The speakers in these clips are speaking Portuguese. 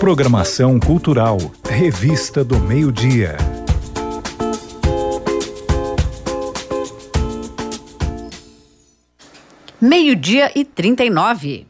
Programação Cultural, Revista do Meio-Dia. Meio-dia e 39.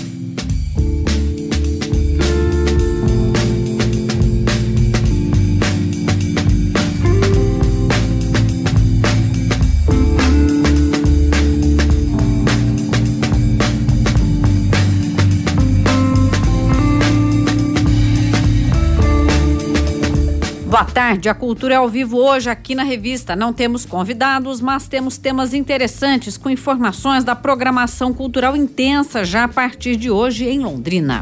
Boa tarde, a Cultura é ao vivo hoje aqui na revista. Não temos convidados, mas temos temas interessantes com informações da programação cultural intensa já a partir de hoje em Londrina.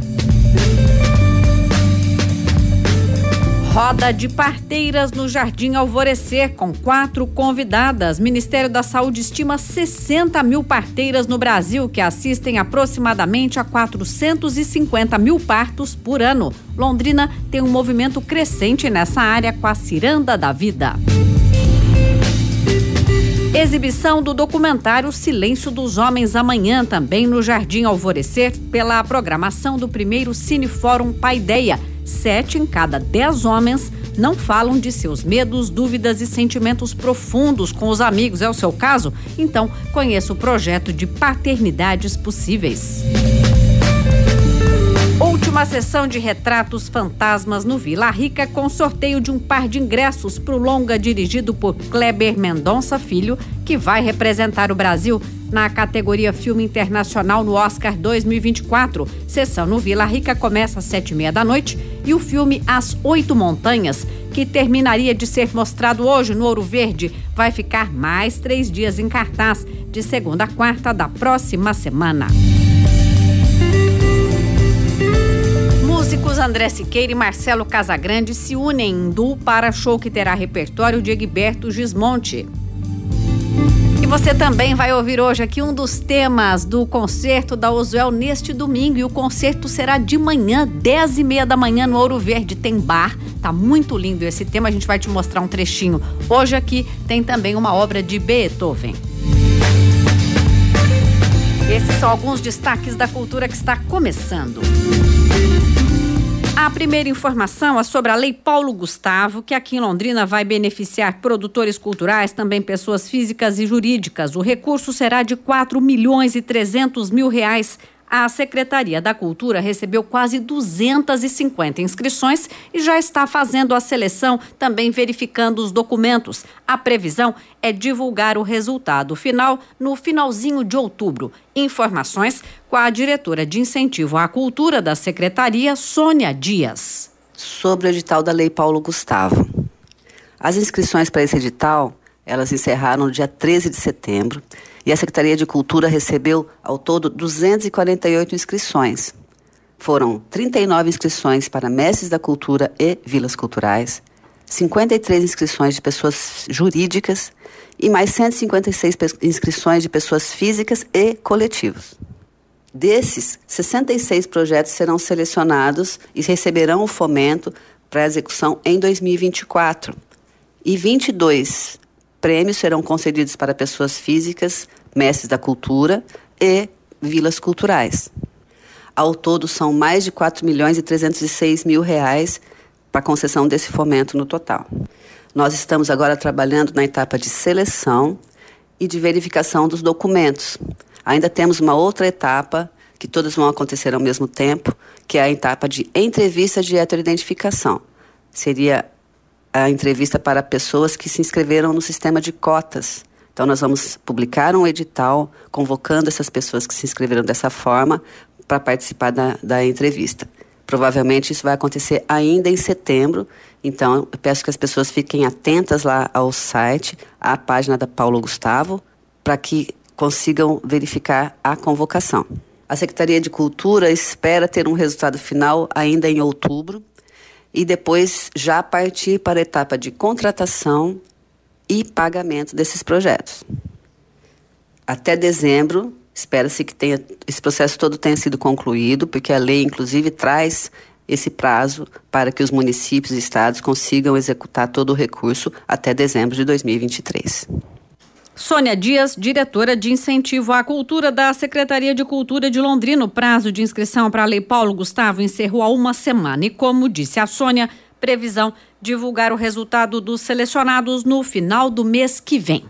Roda de parteiras no Jardim Alvorecer, com 4 convidadas. Ministério da Saúde estima 60 mil parteiras no Brasil, que assistem aproximadamente a 450 mil partos por ano. Londrina tem um movimento crescente nessa área com a Ciranda da Vida. Exibição do documentário Silêncio dos Homens amanhã, também no Jardim Alvorecer, pela programação do primeiro Cinefórum Paideia. 7 em cada 10 homens não falam de seus medos, dúvidas e sentimentos profundos com os amigos. É o seu caso? Então, conheça o projeto de Paternidades Possíveis. Última sessão de Retratos Fantasmas no Vila Rica, com sorteio de um par de ingressos para o longa dirigido por Kleber Mendonça Filho, que vai representar o Brasil na categoria Filme Internacional no Oscar 2024. Sessão no Vila Rica começa às 7h30 da noite e o filme As 8 Montanhas, que terminaria de ser mostrado hoje no Ouro Verde, vai ficar mais 3 dias em cartaz, de segunda a quarta da próxima semana. Músicos André Siqueira e Marcelo Casagrande se unem em duo para show que terá repertório de Egberto Gismonti. E você também vai ouvir hoje aqui um dos temas do concerto da Oswell neste domingo. E o concerto será de manhã, 10h30 da manhã, no Ouro Verde. Tem bar, tá muito lindo esse tema, a gente vai te mostrar um trechinho. Hoje aqui tem também uma obra de Beethoven. Esses são alguns destaques da cultura que está começando. A primeira informação é sobre a Lei Paulo Gustavo, que aqui em Londrina vai beneficiar produtores culturais, também pessoas físicas e jurídicas. O recurso será de R$4.300.000. A Secretaria da Cultura recebeu quase 250 inscrições e já está fazendo a seleção, também verificando os documentos. A previsão é divulgar o resultado final no finalzinho de outubro. Informações com a diretora de Incentivo à Cultura da Secretaria, Sônia Dias. Sobre o edital da Lei Paulo Gustavo. As inscrições para esse edital, elas encerraram no dia 13 de setembro e a Secretaria de Cultura recebeu, ao todo, 248 inscrições. Foram 39 inscrições para mestres da cultura e vilas culturais, 53 inscrições de pessoas jurídicas e mais 156 inscrições de pessoas físicas e coletivos. Desses, 66 projetos serão selecionados e receberão o fomento para execução em 2024. E 22 prêmios serão concedidos para pessoas físicas, mestres da cultura e vilas culturais. Ao todo, são mais de R$4.306.000 para a concessão desse fomento no total. Nós estamos agora trabalhando na etapa de seleção e de verificação dos documentos. Ainda temos uma outra etapa, que todas vão acontecer ao mesmo tempo, que é a etapa de entrevista de heteroidentificação. Seria a entrevista para pessoas que se inscreveram no sistema de cotas. Então, nós vamos publicar um edital convocando essas pessoas que se inscreveram dessa forma para participar da entrevista. Provavelmente isso vai acontecer ainda em setembro, então eu peço que as pessoas fiquem atentas lá ao site, à página da Paulo Gustavo, para que consigam verificar a convocação. A Secretaria de Cultura espera ter um resultado final ainda em outubro, e depois já partir para a etapa de contratação e pagamento desses projetos. Até dezembro, espera-se que esse processo todo tenha sido concluído, porque a lei, inclusive, traz esse prazo para que os municípios e estados consigam executar todo o recurso até dezembro de 2023. Sônia Dias, diretora de Incentivo à Cultura da Secretaria de Cultura de Londrina. O prazo de inscrição para a Lei Paulo Gustavo encerrou há uma semana e, como disse a Sônia, previsão divulgar o resultado dos selecionados no final do mês que vem.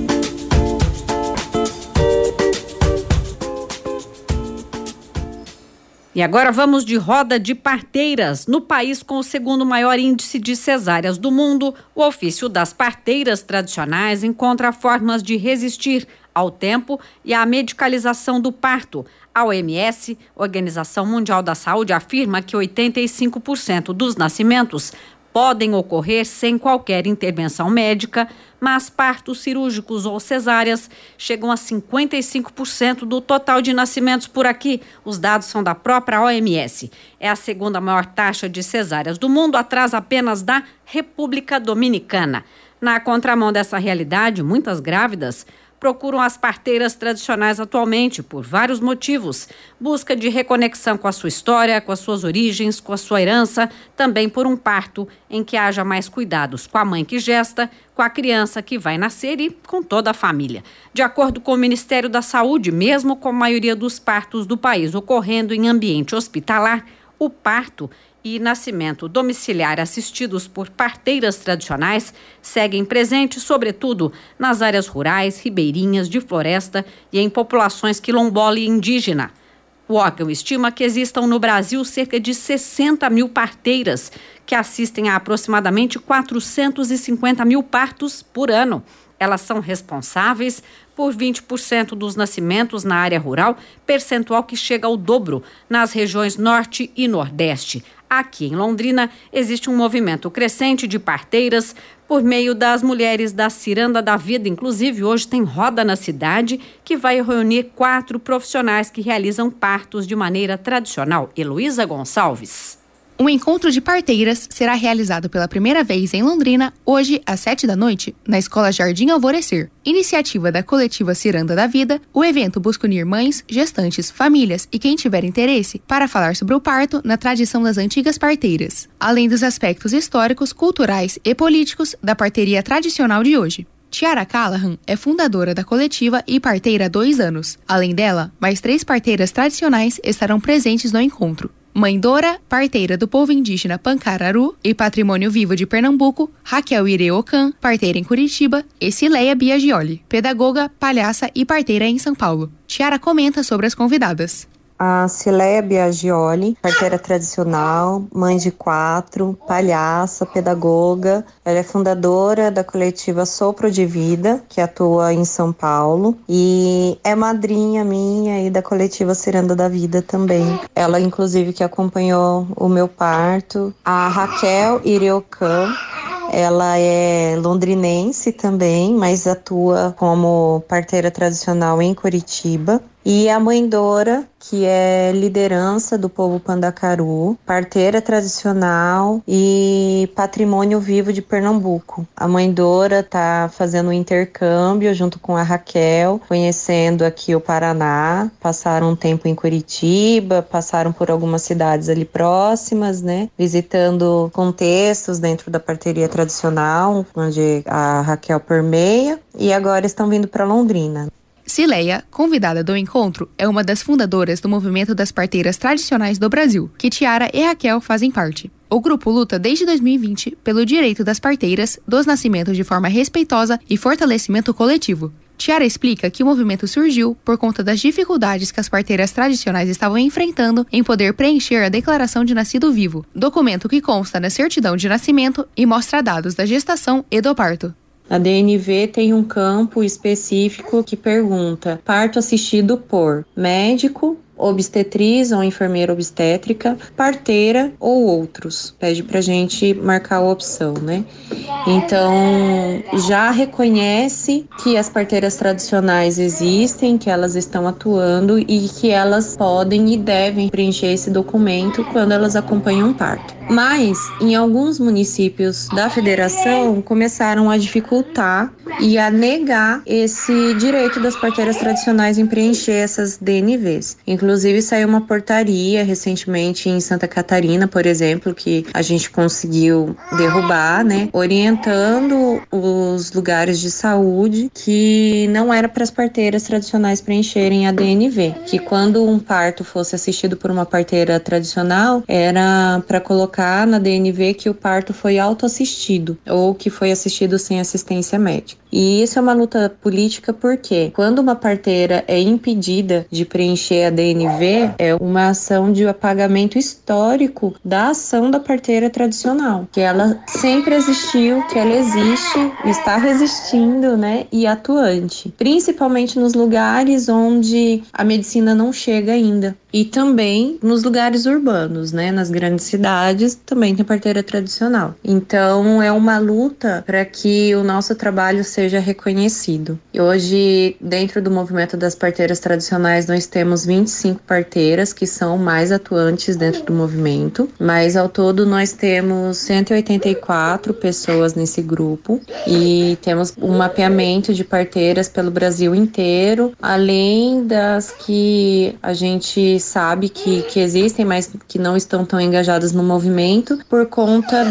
E agora vamos de roda de parteiras. No país com o segundo maior índice de cesáreas do mundo, o ofício das parteiras tradicionais encontra formas de resistir ao tempo e à medicalização do parto. A OMS, Organização Mundial da Saúde, afirma que 85% dos nascimentos podem ocorrer sem qualquer intervenção médica, mas partos cirúrgicos ou cesáreas chegam a 55% do total de nascimentos por aqui. Os dados são da própria OMS. É a segunda maior taxa de cesáreas do mundo, atrás apenas da República Dominicana. Na contramão dessa realidade, muitas grávidas procuram as parteiras tradicionais atualmente por vários motivos. Busca de reconexão com a sua história, com as suas origens, com a sua herança, também por um parto em que haja mais cuidados com a mãe que gesta, com a criança que vai nascer e com toda a família. De acordo com o Ministério da Saúde, mesmo com a maioria dos partos do país ocorrendo em ambiente hospitalar, o parto e nascimento domiciliar assistidos por parteiras tradicionais seguem presentes, sobretudo nas áreas rurais, ribeirinhas, de floresta e em populações quilombola e indígena. O órgão estima que existam no Brasil cerca de 60 mil parteiras, que assistem a aproximadamente 450 mil partos por ano. Elas são responsáveis por 20% dos nascimentos na área rural, percentual que chega ao dobro nas regiões Norte e Nordeste. Aqui em Londrina, existe um movimento crescente de parteiras por meio das mulheres da Ciranda da Vida. Inclusive, hoje tem roda na cidade que vai reunir 4 profissionais que realizam partos de maneira tradicional. Heloísa Gonçalves. Um encontro de parteiras será realizado pela primeira vez em Londrina, hoje às 19h, na Escola Jardim Alvorecer. Iniciativa da coletiva Ciranda da Vida, o evento busca unir mães, gestantes, famílias e quem tiver interesse para falar sobre o parto na tradição das antigas parteiras, além dos aspectos históricos, culturais e políticos da parteria tradicional de hoje. Tiara Callahan é fundadora da coletiva e parteira há 2 anos. Além dela, mais 3 parteiras tradicionais estarão presentes no encontro. Mãe Dora, parteira do povo indígena Pancararu e Patrimônio Vivo de Pernambuco, Raquel Ireocan, parteira em Curitiba, e Cileia Biagioli, pedagoga, palhaça e parteira em São Paulo. Tiara comenta sobre as convidadas. A Cileia Biagioli, parteira tradicional, mãe de 4, palhaça, pedagoga. Ela é fundadora da coletiva Sopro de Vida, que atua em São Paulo, e é madrinha minha e da coletiva Ciranda da Vida também. Ela, inclusive, que acompanhou o meu parto. A Raquel Ireocan, ela é londrinense também, mas atua como parteira tradicional em Curitiba. E a Mãe Dora, que é liderança do povo Pandacaru, parteira tradicional e patrimônio vivo de Pernambuco. A Mãe Dora está fazendo um intercâmbio junto com a Raquel, conhecendo aqui o Paraná, passaram um tempo em Curitiba, passaram por algumas cidades ali próximas, né? Visitando contextos dentro da parteria tradicional, onde a Raquel permeia, e agora estão vindo para Londrina. Cileia, convidada do encontro, é uma das fundadoras do movimento das parteiras tradicionais do Brasil, que Tiara e Raquel fazem parte. O grupo luta desde 2020 pelo direito das parteiras, dos nascimentos de forma respeitosa e fortalecimento coletivo. Tiara explica que o movimento surgiu por conta das dificuldades que as parteiras tradicionais estavam enfrentando em poder preencher a declaração de nascido vivo, documento que consta na certidão de nascimento e mostra dados da gestação e do parto. A DNV tem um campo específico que pergunta: parto assistido por médico, obstetriz ou enfermeira obstétrica, parteira ou outros. Pede pra gente marcar a opção, né? Então, já reconhece que as parteiras tradicionais existem, que elas estão atuando e que elas podem e devem preencher esse documento quando elas acompanham um parto. Mas, em alguns municípios da federação, começaram a dificultar e a negar esse direito das parteiras tradicionais em preencher essas DNVs. Inclusive, Inclusive saiu uma portaria recentemente em Santa Catarina, por exemplo, que a gente conseguiu derrubar, né, orientando os lugares de saúde que não era para as parteiras tradicionais preencherem a DNV, que quando um parto fosse assistido por uma parteira tradicional, era para colocar na DNV que o parto foi autoassistido ou que foi assistido sem assistência médica. E isso é uma luta política porque quando uma parteira é impedida de preencher a DNV, é uma ação de apagamento histórico da ação da parteira tradicional, que ela sempre existiu, que ela existe, está resistindo, né, e atuante, principalmente nos lugares onde a medicina não chega ainda. E também nos lugares urbanos, né? Nas grandes cidades também tem parteira tradicional. Então é uma luta para que o nosso trabalho seja reconhecido. E hoje, dentro do movimento das parteiras tradicionais, nós temos 25 parteiras que são mais atuantes dentro do movimento, mas ao todo nós temos 184 pessoas nesse grupo e temos um mapeamento de parteiras pelo Brasil inteiro, além das que a gente sabe que existem, mas que não estão tão engajadas no movimento por conta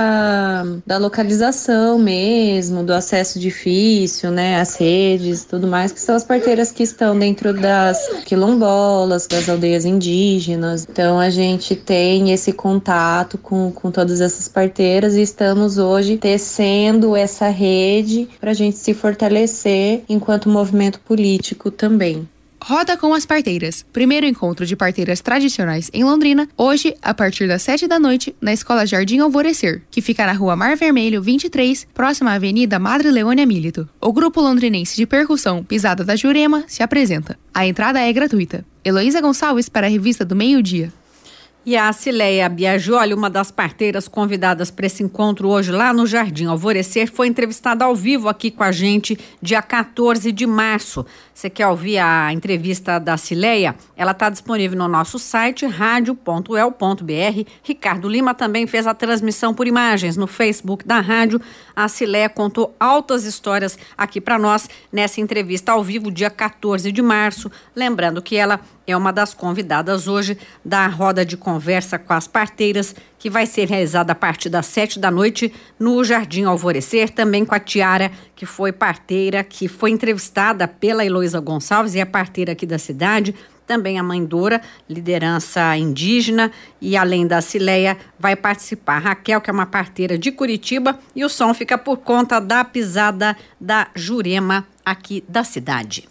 da localização mesmo, do acesso difícil, né, às redes, tudo mais, que são as parteiras que estão dentro das quilombolas, das aldeias indígenas. Então a gente tem esse contato com todas essas parteiras e estamos hoje tecendo essa rede para a gente se fortalecer enquanto movimento político também. Roda com as Parteiras. Primeiro encontro de parteiras tradicionais em Londrina, hoje, a partir das 7 da noite, na Escola Jardim Alvorecer, que fica na Rua Mar Vermelho, 23, próxima à Avenida Madre Leônia Milito. O grupo londrinense de percussão Pisada da Jurema se apresenta. A entrada é gratuita. Heloísa Gonçalves para a Revista do Meio-Dia. E a Cileia Biagioli, uma das parteiras convidadas para esse encontro hoje lá no Jardim Alvorecer, foi entrevistada ao vivo aqui com a gente dia 14 de março. Você quer ouvir a entrevista da Cileia? Ela está disponível no nosso site radio.el.br. Ricardo Lima também fez a transmissão por imagens no Facebook da rádio. A Cileia contou altas histórias aqui para nós nessa entrevista ao vivo dia 14 de março. Lembrando que ela é uma das convidadas hoje da roda de conversa com as parteiras, que vai ser realizada a partir das 7 da noite no Jardim Alvorecer, também com a Tiara, que foi parteira, que foi entrevistada pela Heloísa Gonçalves e é parteira aqui da cidade, também a Mãe Dora, liderança indígena, e além da Cileia vai participar a Raquel, que é uma parteira de Curitiba, e o som fica por conta da Pisada da Jurema aqui da cidade.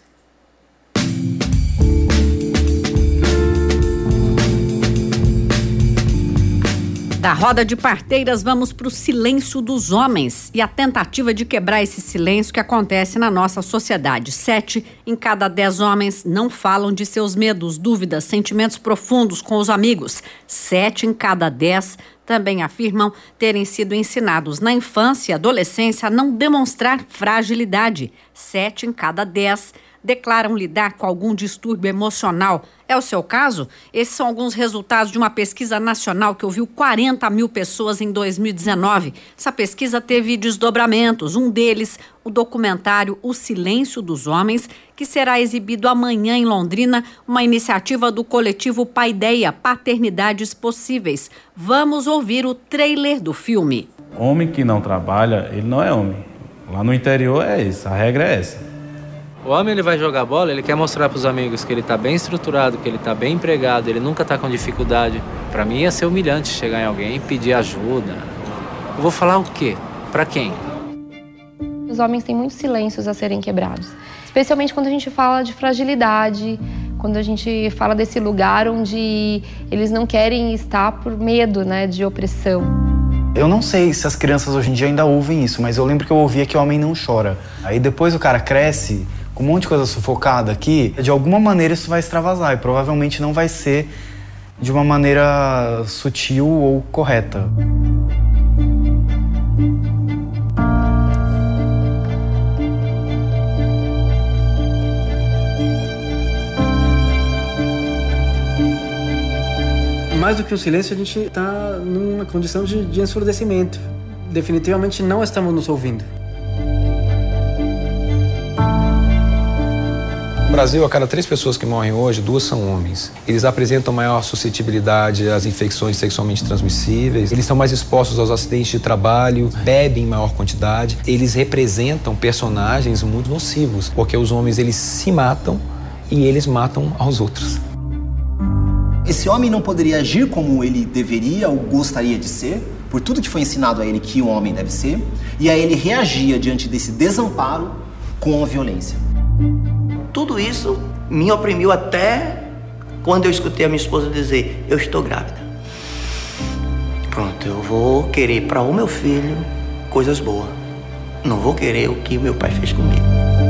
Da roda de parteiras, vamos para o silêncio dos homens e a tentativa de quebrar esse silêncio que acontece na nossa sociedade. 7 em cada 10 homens não falam de seus medos, dúvidas, sentimentos profundos com os amigos. 7 em cada 10 também afirmam terem sido ensinados na infância e adolescência a não demonstrar fragilidade. 7 em cada 10 declaram lidar com algum distúrbio emocional. É o seu caso? Esses são alguns resultados de uma pesquisa nacional que ouviu 40 mil pessoas em 2019. Essa pesquisa teve desdobramentos. Um deles, o documentário O Silêncio dos Homens, que será exibido amanhã em Londrina, uma iniciativa do coletivo Paideia, Paternidades Possíveis. Vamos ouvir o trailer do filme. Homem que não trabalha, ele não é homem. Lá no interior é isso, a regra é essa. O homem, ele vai jogar bola, ele quer mostrar para os amigos que ele está bem estruturado, que ele está bem empregado, ele nunca está com dificuldade. Para mim ia ser humilhante chegar em alguém e pedir ajuda. Eu vou falar o quê? Para quem? Os homens têm muitos silêncios a serem quebrados, especialmente quando a gente fala de fragilidade, quando a gente fala desse lugar onde eles não querem estar por medo, né, de opressão. Eu não sei se as crianças hoje em dia ainda ouvem isso, mas eu lembro que eu ouvia que o homem não chora. Aí depois o cara cresce com um monte de coisa sufocada aqui, de alguma maneira isso vai extravasar e provavelmente não vai ser de uma maneira sutil ou correta. Mais do que o silêncio, a gente está numa condição de ensurdecimento. Definitivamente não estamos nos ouvindo. No Brasil, a cada 3 pessoas que morrem hoje, 2 são homens. Eles apresentam maior suscetibilidade às infecções sexualmente transmissíveis, eles estão mais expostos aos acidentes de trabalho, bebem em maior quantidade. Eles representam personagens muito nocivos, porque os homens eles se matam e eles matam aos outros. Esse homem não poderia agir como ele deveria ou gostaria de ser, por tudo que foi ensinado a ele que o homem deve ser, e aí ele reagia diante desse desamparo com a violência. Tudo isso me oprimiu até quando eu escutei a minha esposa dizer: eu estou grávida. Pronto, eu vou querer para o meu filho coisas boas. Não vou querer o que meu pai fez comigo.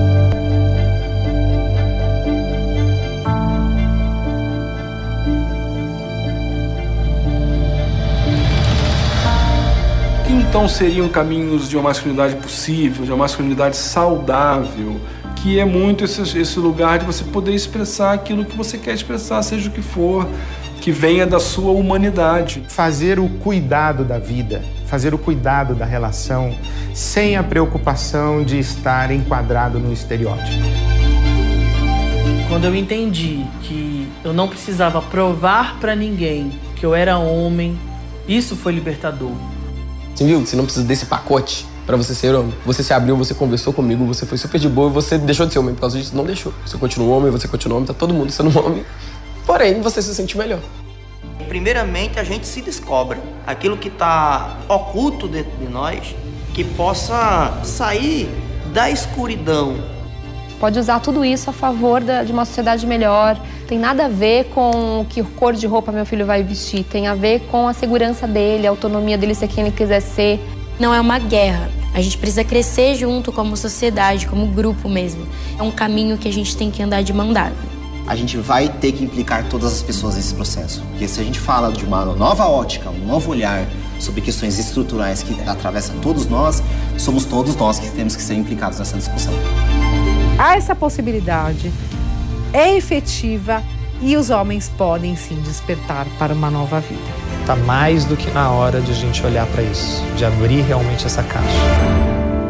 Que então seriam caminhos de uma masculinidade possível, de uma masculinidade saudável, que é muito esse lugar de você poder expressar aquilo que você quer expressar, seja o que for, que venha da sua humanidade. Fazer o cuidado da vida, fazer o cuidado da relação, sem a preocupação de estar enquadrado no estereótipo. Quando eu entendi que eu não precisava provar pra ninguém que eu era homem, isso foi libertador. Você viu que você não precisa desse pacote pra você ser homem. Você se abriu, você conversou comigo, você foi super de boa e você deixou de ser homem por causa disso. Não deixou. Você continua homem, você continua homem, tá todo mundo sendo homem. Porém, você se sente melhor. Primeiramente, a gente se descobre aquilo que está oculto dentro de nós, que possa sair da escuridão. Pode usar tudo isso a favor de uma sociedade melhor. Tem nada a ver com que cor de roupa meu filho vai vestir. Tem a ver com a segurança dele, a autonomia dele ser quem ele quiser ser. Não é uma guerra. A gente precisa crescer junto como sociedade, como grupo mesmo. É um caminho que a gente tem que andar de mão dada. A gente vai ter que implicar todas as pessoas nesse processo. Porque se a gente fala de uma nova ótica, um novo olhar sobre questões estruturais que atravessam todos nós, somos todos nós que temos que ser implicados nessa discussão. Há essa possibilidade, é efetiva e os homens podem sim despertar para uma nova vida. Está mais do que na hora de a gente olhar para isso, de abrir realmente essa caixa.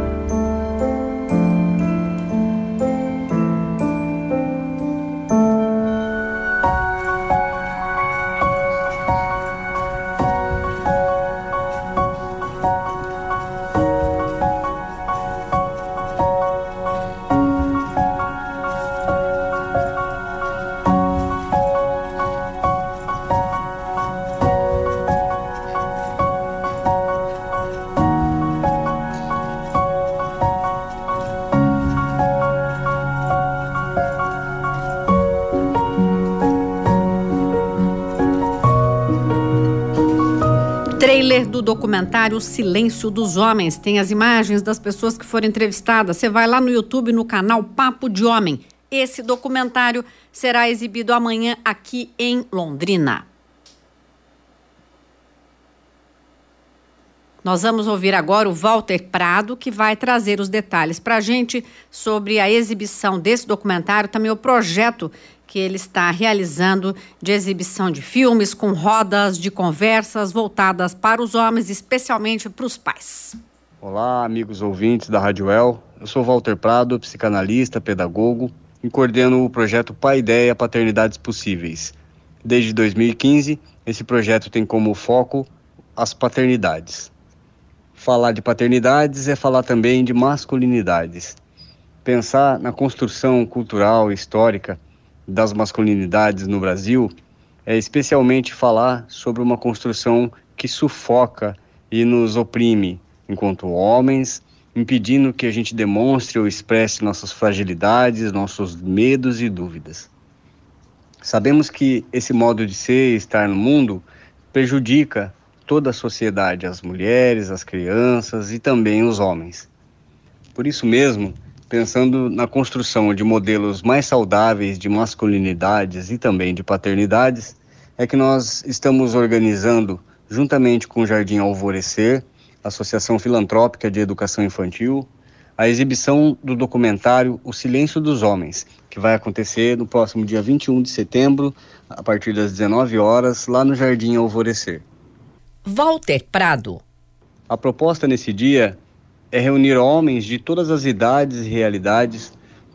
Trailer do documentário Silêncio dos Homens. Tem as imagens das pessoas que foram entrevistadas. Você vai lá no YouTube, no canal Papo de Homem. Esse documentário será exibido amanhã aqui em Londrina. Nós vamos ouvir agora o Walter Prado, que vai trazer os detalhes para a gente sobre a exibição desse documentário, também o projeto que ele está realizando de exibição de filmes com rodas de conversas voltadas para os homens, especialmente para os pais. Olá, amigos ouvintes da Rádio El. Eu sou Walter Prado, psicanalista, pedagogo e coordeno o projeto Pai Ideia Paternidades Possíveis. Desde 2015, esse projeto tem como foco as paternidades. Falar de paternidades é falar também de masculinidades. Pensar na construção cultural e histórica das masculinidades no Brasil é especialmente falar sobre uma construção que sufoca e nos oprime enquanto homens, impedindo que a gente demonstre ou expresse nossas fragilidades, nossos medos e dúvidas. Sabemos que esse modo de ser e estar no mundo prejudica toda a sociedade, as mulheres, as crianças e também os homens. Por isso mesmo, pensando na construção de modelos mais saudáveis de masculinidades e também de paternidades, é que nós estamos organizando, juntamente com o Jardim Alvorecer, Associação Filantrópica de Educação Infantil, a exibição do documentário O Silêncio dos Homens, que vai acontecer no próximo dia 21 de setembro, a partir das 19 horas, lá no Jardim Alvorecer. Walter Prado. A proposta nesse dia é reunir homens de todas as idades e realidades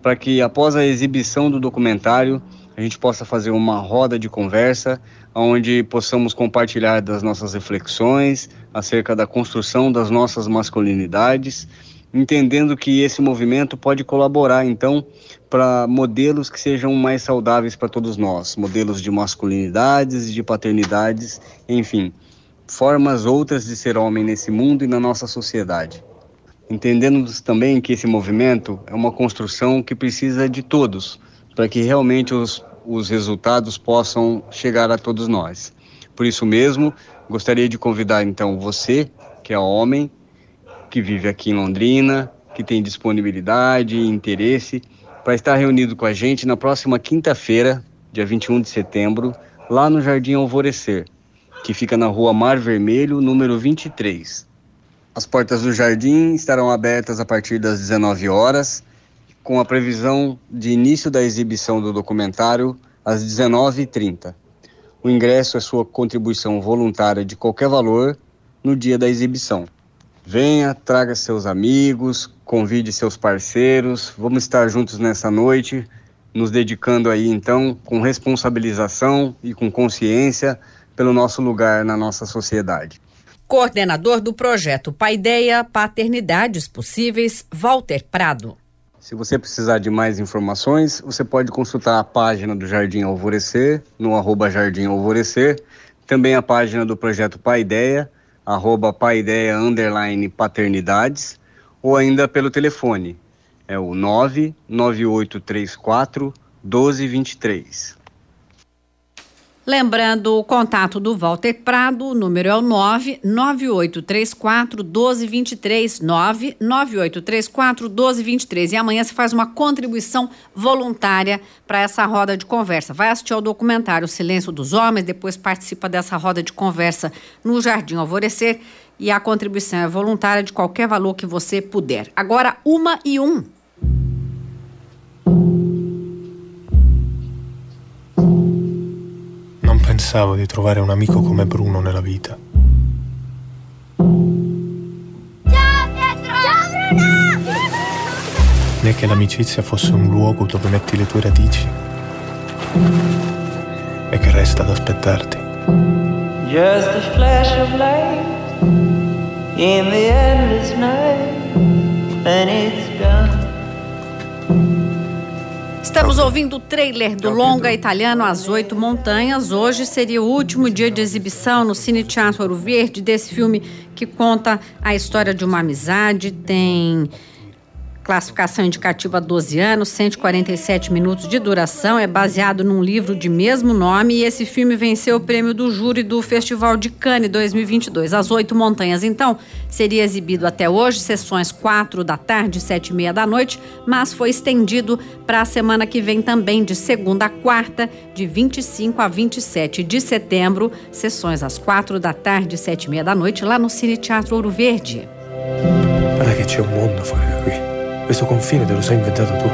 para que após a exibição do documentário a gente possa fazer uma roda de conversa onde possamos compartilhar das nossas reflexões acerca da construção das nossas masculinidades, entendendo que esse movimento pode colaborar, então, para modelos que sejam mais saudáveis para todos nós, modelos de masculinidades, de paternidades, enfim, formas outras de ser homem nesse mundo e na nossa sociedade. Entendendo também que esse movimento é uma construção que precisa de todos, para que realmente os resultados possam chegar a todos nós. Por isso mesmo, gostaria de convidar então você, que é homem, que vive aqui em Londrina, que tem disponibilidade e interesse, para estar reunido com a gente na próxima quinta-feira, dia 21 de setembro, lá no Jardim Alvorecer, que fica na Rua Mar Vermelho, número 23. As portas do jardim estarão abertas a partir das 19 horas, com a previsão de início da exibição do documentário às 19h30. O ingresso é sua contribuição voluntária de qualquer valor no dia da exibição. Venha, traga seus amigos, convide seus parceiros, vamos estar juntos nessa noite, nos dedicando aí então com responsabilização e com consciência pelo nosso lugar na nossa sociedade. Coordenador do projeto Paideia Paternidades Possíveis, Walter Prado. Se você precisar de mais informações, você pode consultar a página do Jardim Alvorecer, no @Jardim Alvorecer, também a página do projeto Paideia, @Paideia_paternidades, ou ainda pelo telefone, é o 99834 1223. Lembrando o contato do Walter Prado, o número é o 99834 1223, 99834 1223. E amanhã você faz uma contribuição voluntária para essa roda de conversa. Vai assistir ao documentário O Silêncio dos Homens, depois participa dessa roda de conversa no Jardim Alvorecer, e a contribuição é voluntária de qualquer valor que você puder. Agora, 1h01. Non pensavo di trovare un amico come Bruno nella vita. Ciao Pietro! Ciao Bruno! Né che l'amicizia fosse un luogo dove metti le tue radici e che resta ad aspettarti. Just a flash of light in the endless night, and it's done. Estamos ouvindo o trailer do longa italiano As Oito Montanhas. Hoje seria o último dia de exibição no Cine Teatro Ouro Verde desse filme que conta a história de uma amizade. Tem classificação indicativa 12 anos, 147 minutos de duração. É baseado num livro de mesmo nome e esse filme venceu o prêmio do júri do Festival de Cannes 2022. As Oito Montanhas, então, seria exibido até hoje, sessões 4 da tarde, 7h30 da noite, mas foi estendido para a semana que vem também, de segunda a quarta, de 25 a 27 de setembro, sessões às 4 da tarde, 7h30 da noite, lá no Cine Teatro Ouro Verde. Guarda che c'è un mondo fuori da qui. Questo confine te lo sei inventato tu.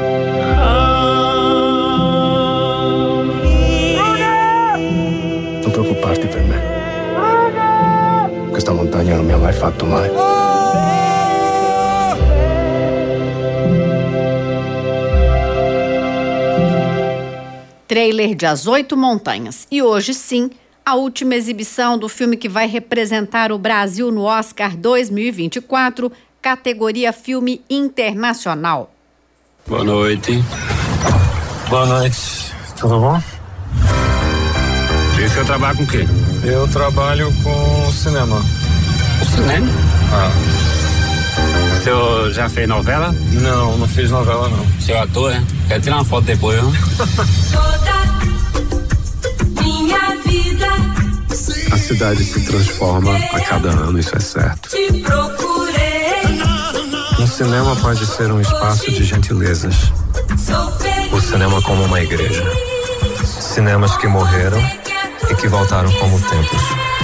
Non preoccuparti per me. Questa montagna non mi ha mai fatto male. Trailer de As Oito Montanhas. E hoje, sim, a última exibição do filme que vai representar o Brasil no Oscar 2024, categoria Filme Internacional. Boa noite. Boa noite. Tudo bom? E o senhor trabalha com o quê? Eu trabalho com cinema. O cinema? Ah. O senhor já fez novela? Não, não fiz novela, não. O senhor é ator, é? Quer tirar uma foto depois, não? Toda minha vida. A cidade se transforma a cada ano, isso é certo. Te procurei. Um cinema pode ser um espaço de gentilezas. O cinema como uma igreja. Cinemas que morreram e que voltaram como templos.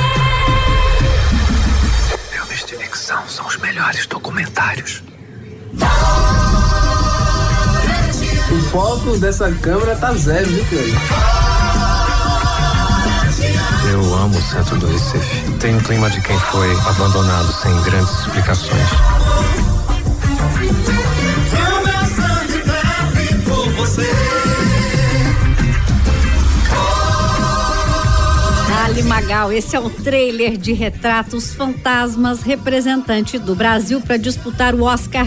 Filmes de ficção são os melhores documentários. O foco dessa câmera tá zero, viu, Cleide? Eu amo o centro do Recife. Tem um clima de quem foi abandonado sem grandes explicações. Dali Magal, esse é o trailer de Retratos Fantasmas, representante do Brasil para disputar o Oscar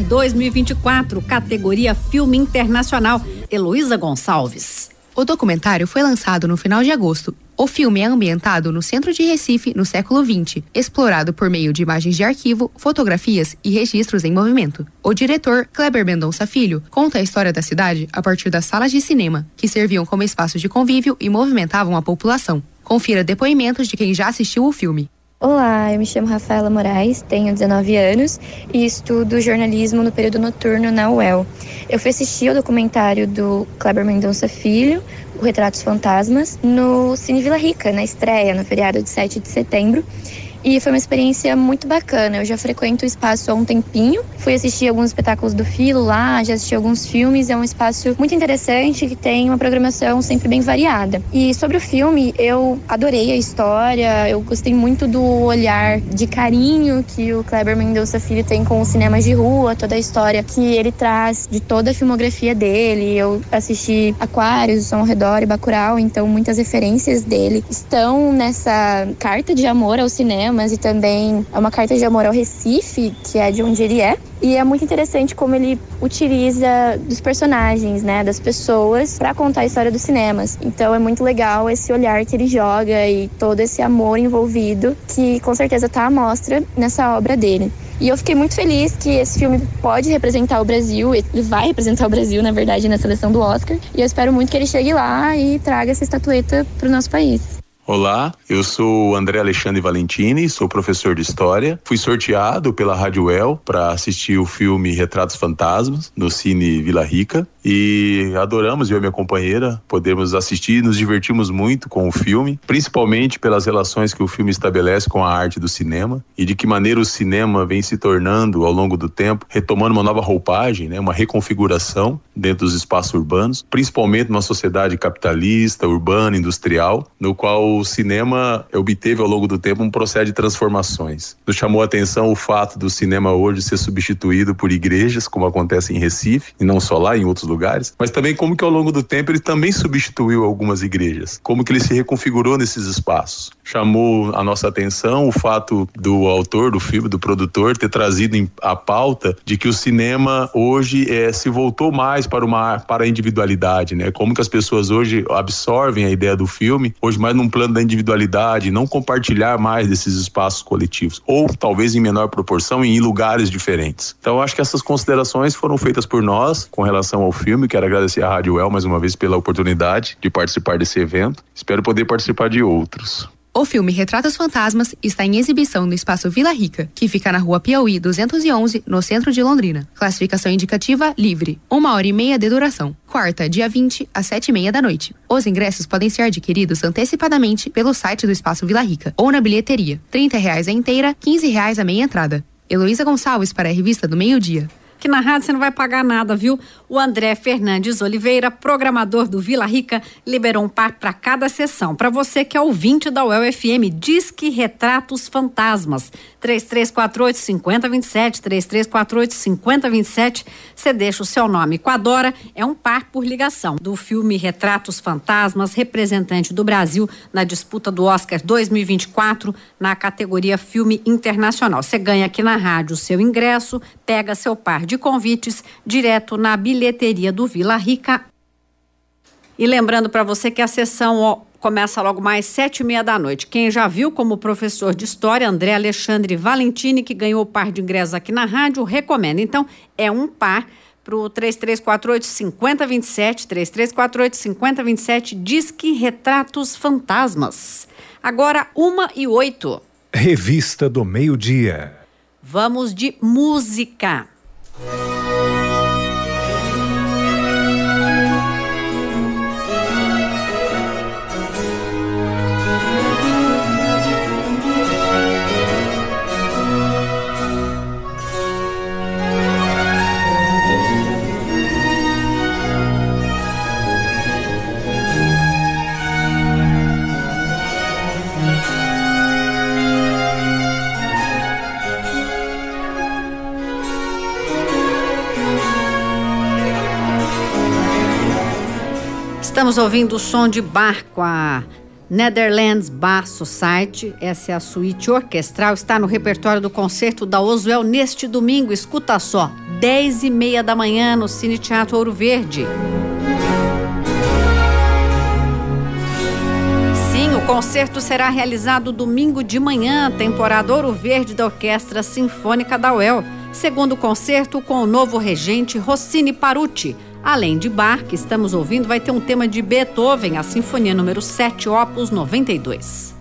2024, categoria Filme Internacional. Heloísa Gonçalves. O documentário foi lançado no final de agosto. O filme é ambientado no centro de Recife, no século XX, explorado por meio de imagens de arquivo, fotografias e registros em movimento. O diretor, Kleber Mendonça Filho, conta a história da cidade a partir das salas de cinema, que serviam como espaços de convívio e movimentavam a população. Confira depoimentos de quem já assistiu o filme. Olá, eu me chamo Rafaela Moraes, tenho 19 anos e estudo jornalismo no período noturno na UEL. Eu fui assistir o documentário do Kleber Mendonça Filho, o Retratos Fantasmas, no Cine Vila Rica, na estreia, no feriado de 7 de setembro. E foi uma experiência muito bacana. Eu já frequento o espaço há um tempinho. Fui assistir alguns espetáculos do Filo lá, já assisti alguns filmes. É um espaço muito interessante que tem uma programação sempre bem variada. E sobre o filme, eu adorei a história. Eu gostei muito do olhar de carinho que o Kleber Mendonça Filho tem com os cinemas de rua, toda a história que ele traz de toda a filmografia dele. Eu assisti Aquários, O Som ao Redor e Bacurau, então muitas referências dele estão nessa carta de amor ao cinema, mas e também é uma carta de amor ao Recife, que é de onde ele é. E é muito interessante como ele utiliza dos personagens, né, das pessoas, para contar a história dos cinemas. Então é muito legal esse olhar que ele joga e todo esse amor envolvido, que com certeza está à mostra nessa obra dele. E eu fiquei muito feliz que esse filme pode representar o Brasil, ele vai representar o Brasil, na verdade, na seleção do Oscar. E eu espero muito que ele chegue lá e traga essa estatueta para o nosso país. Olá, eu sou o André Alexandre Valentini, sou professor de História. Fui sorteado pela Rádio UEL para assistir o filme Retratos Fantasmas no Cine Vila Rica e adoramos, eu e minha companheira, podemos assistir, nos divertimos muito com o filme, principalmente pelas relações que o filme estabelece com a arte do cinema e de que maneira o cinema vem se tornando ao longo do tempo, retomando uma nova roupagem, né, uma reconfiguração dentro dos espaços urbanos, principalmente numa sociedade capitalista, urbana, industrial, no qual o cinema obteve ao longo do tempo um processo de transformações. Nos chamou a atenção o fato do cinema hoje ser substituído por igrejas, como acontece em Recife, e não só lá, em outros lugares, mas também como que ao longo do tempo ele também substituiu algumas igrejas, como que ele se reconfigurou nesses espaços. Chamou a nossa atenção o fato do autor do filme, do produtor, ter trazido a pauta de que o cinema hoje se voltou mais para a individualidade, né? Como que as pessoas hoje absorvem a ideia do filme, hoje mais num plano da individualidade, não compartilhar mais desses espaços coletivos, ou talvez em menor proporção em lugares diferentes. Então acho que essas considerações foram feitas por nós com relação ao filme. Quero agradecer à Rádio UEL mais uma vez pela oportunidade de participar desse evento. Espero poder participar de outros. O filme Retratos Fantasmas está em exibição no Espaço Vila Rica, que fica na Rua Piauí 211, no centro de Londrina. Classificação indicativa livre, 1h30 de duração. Quarta, dia 20, às 7h30 da noite. Os ingressos podem ser adquiridos antecipadamente pelo site do Espaço Vila Rica ou na bilheteria. R$30 a inteira, R$15 a meia entrada. Heloísa Gonçalves para a Revista do Meio-Dia. Aqui na rádio você não vai pagar nada, viu? O André Fernandes Oliveira, programador do Vila Rica, liberou um par para cada sessão. Para você que é ouvinte da UEL FM, Disque Retratos Fantasmas. 3348-5027, 3348-5027. Você deixa o seu nome com a Dora. É um par por ligação. Do filme Retratos Fantasmas, representante do Brasil na disputa do Oscar 2024 na categoria Filme Internacional. Você ganha aqui na rádio o seu ingresso, pega seu par de convites direto na bilheteria do Vila Rica. E lembrando para você que a sessão começa logo mais 7h30 da noite. Quem já viu como professor de História, André Alexandre Valentini, que ganhou o par de ingressos aqui na rádio, recomenda. Então, é um par pro 3348-5027, 3348-5027, Disque Retratos Fantasmas. Agora, 1h08. Revista do Meio-Dia. Vamos de música. Estamos ouvindo o som de Bach com a Netherlands Bar Society. Essa é a suíte orquestral, está no repertório do concerto da Oswell neste domingo. Escuta só, 10h30 da manhã no Cine Teatro Ouro Verde. Sim, o concerto será realizado domingo de manhã, temporada Ouro Verde da Orquestra Sinfônica da UEL. Segundo concerto com o novo regente Rossini Paruti. Além de Bach, que estamos ouvindo, vai ter um tema de Beethoven, a Sinfonia número 7, Opus 92.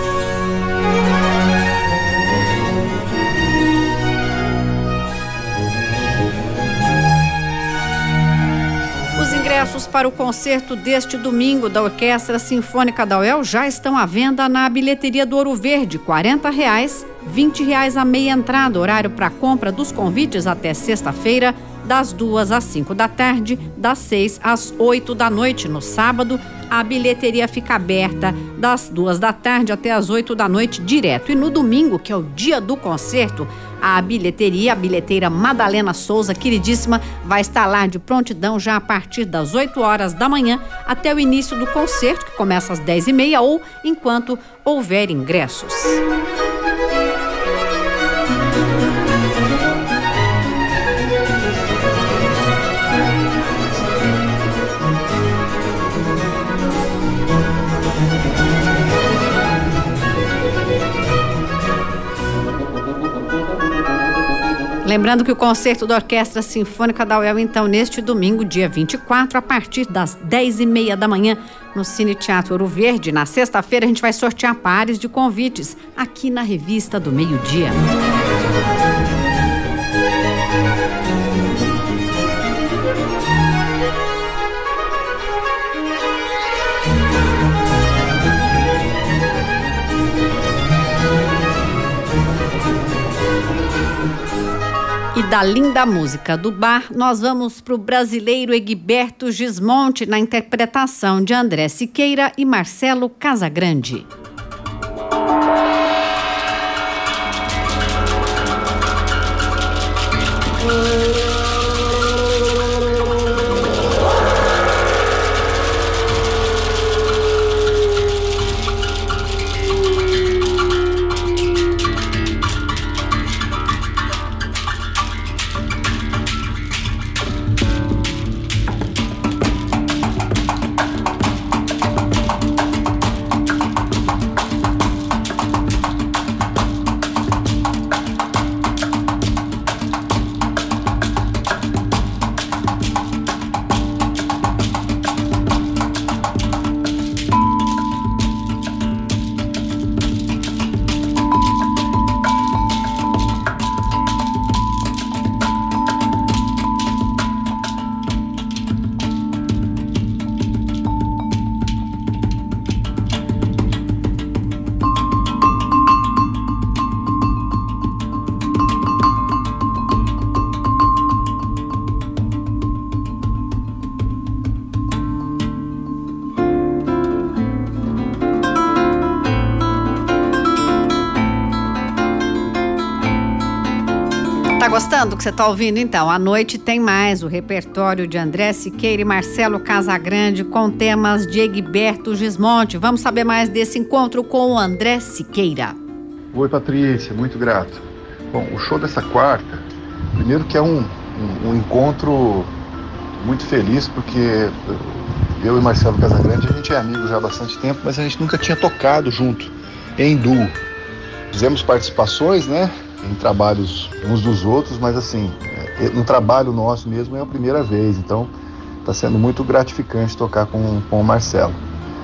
Os ingressos para o concerto deste domingo da Orquestra Sinfônica da UEL já estão à venda na bilheteria do Ouro Verde, R$ 40, R$ 20 a meia entrada, horário para compra dos convites até sexta-feira, das 2 às 5 da tarde, das 6 às 8 da noite. No sábado, a bilheteria fica aberta das 2 da tarde até as 8 da noite direto. E no domingo, que é o dia do concerto, a bilheteira Madalena Souza, queridíssima, vai estar lá de prontidão já a partir das 8 horas da manhã até o início do concerto, que começa às 10h30 ou enquanto houver ingressos. Lembrando que o concerto da Orquestra Sinfônica da UEL, então, neste domingo, dia 24, a partir das 10h30 da manhã, no Cine Teatro Ouro Verde. Na sexta-feira, a gente vai sortear pares de convites aqui na Revista do Meio-Dia. E da linda música do Bar, nós vamos para o brasileiro Egberto Gismonti na interpretação de André Siqueira e Marcelo Casagrande. Tá gostando do que você tá ouvindo? Então, à noite tem mais o repertório de André Siqueira e Marcelo Casagrande com temas de Egberto Gismonti. Vamos saber mais desse encontro com o André Siqueira. Oi, Patrícia, muito grato. Bom, o show dessa quarta, primeiro que é um encontro muito feliz, porque eu e Marcelo Casagrande, a gente é amigo já há bastante tempo, mas a gente nunca tinha tocado junto, em duo. Fizemos participações, né, em trabalhos uns dos outros, mas assim, no trabalho nosso mesmo é a primeira vez, então está sendo muito gratificante tocar com o Marcelo.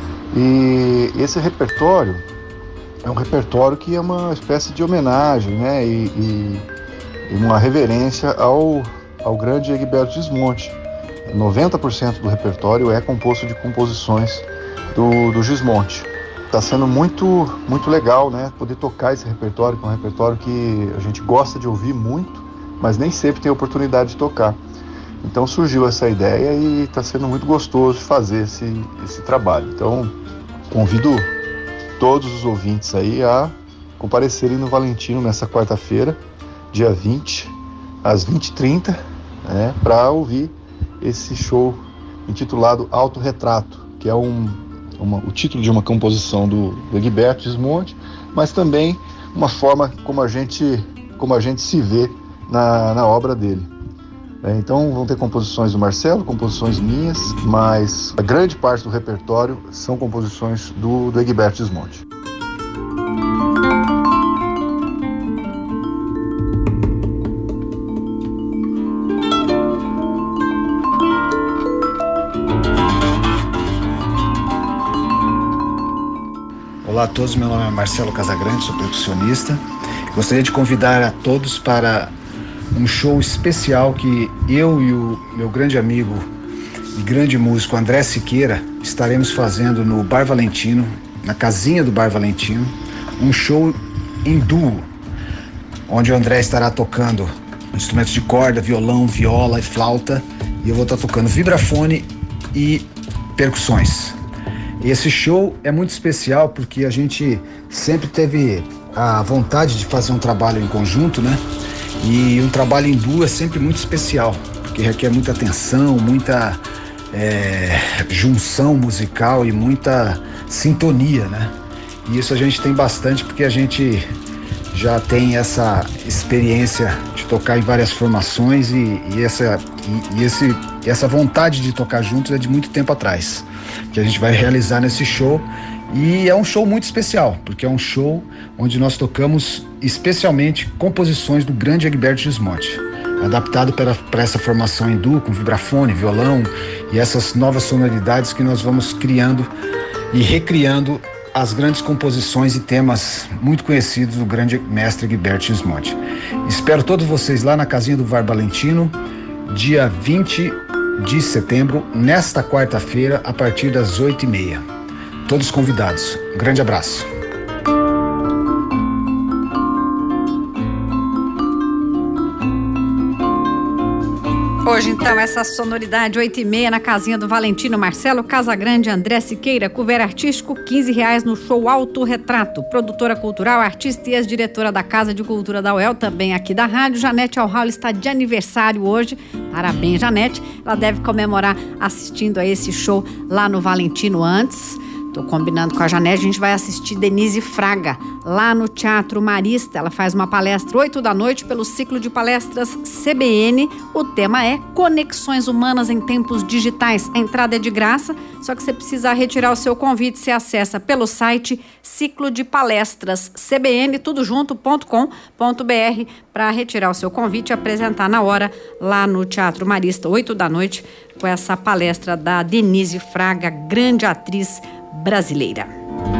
E esse repertório é um repertório que é uma espécie de homenagem, né, e uma reverência ao grande Egberto Gismonti. 90% do repertório é composto de composições do Gismonti. Está sendo muito legal, né, poder tocar esse repertório, que é um repertório que a gente gosta de ouvir muito, mas nem sempre tem oportunidade de tocar. Então surgiu essa ideia e está sendo muito gostoso de fazer esse trabalho. Então convido todos os ouvintes aí a comparecerem no Valentino nessa quarta-feira, dia 20, às 20h30, né, para ouvir esse show intitulado Autorretrato, que é o título de uma composição do Egberto Gismonti, mas também uma forma como a gente se vê na obra dele. Então vão ter composições do Marcelo, composições minhas, mas a grande parte do repertório são composições do Egberto Gismonti. Olá a todos, meu nome é Marcelo Casagrande, sou percussionista. Gostaria de convidar a todos para um show especial que eu e o meu grande amigo e grande músico André Siqueira estaremos fazendo no Bar Valentino, na casinha do Bar Valentino, um show em duo, onde o André estará tocando instrumentos de corda, violão, viola e flauta, e eu vou estar tocando vibrafone e percussões. Esse show é muito especial porque a gente sempre teve a vontade de fazer um trabalho em conjunto, né? E um trabalho em duo é sempre muito especial, porque requer muita atenção, muita junção musical e muita sintonia, né? E isso a gente tem bastante porque a gente já tem essa experiência de tocar em várias formações e essa vontade de tocar juntos é de muito tempo atrás, que a gente vai realizar nesse show. E é um show muito especial, porque é um show onde nós tocamos especialmente composições do grande Egberto Gismonti, adaptado para essa formação em duo, com vibrafone, violão e essas novas sonoridades que nós vamos criando e recriando as grandes composições e temas muito conhecidos do grande mestre Egberto Gismonti. Espero todos vocês lá na casinha do Bar Valentino, dia 20 de setembro, nesta quarta-feira, a partir das 8h30. Todos convidados. Um grande abraço. Hoje, então, essa sonoridade 8h30 na casinha do Valentino. Marcelo Casagrande, André Siqueira, cover artístico, R$15 no show Autorretrato. Produtora cultural, artista e ex-diretora da Casa de Cultura da UEL, também aqui da rádio. Janete Alhaul está de aniversário hoje. Parabéns, Janete. Ela deve comemorar assistindo a esse show lá no Valentino antes. Tô combinando com a Janete, a gente vai assistir Denise Fraga, lá no Teatro Marista. Ela faz uma palestra 8h pelo ciclo de palestras CBN. O tema é Conexões Humanas em Tempos Digitais. A entrada é de graça, só que você precisa retirar o seu convite. Você acessa pelo site ciclo de palestras CBN, tudojunto.com.br, para retirar o seu convite e apresentar na hora lá no Teatro Marista, 8h, com essa palestra da Denise Fraga, grande atriz brasileira.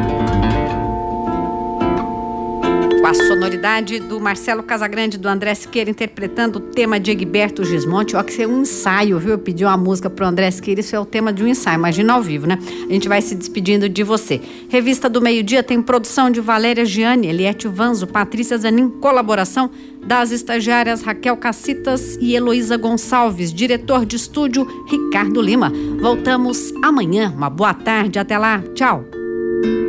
Com a sonoridade do Marcelo Casagrande, do André Siqueira, interpretando o tema de Egberto Gismonti. Ó, que isso é um ensaio, viu? Eu pedi uma música pro André Siqueira, isso é o tema de um ensaio, imagina ao vivo, né? A gente vai se despedindo de você. Revista do Meio-Dia tem produção de Valéria Gianni, Eliette Vanzo, Patrícia Zanin, colaboração das estagiárias Raquel Cacitas e Heloísa Gonçalves, diretor de estúdio Ricardo Lima. Voltamos amanhã. Uma boa tarde, até lá, tchau.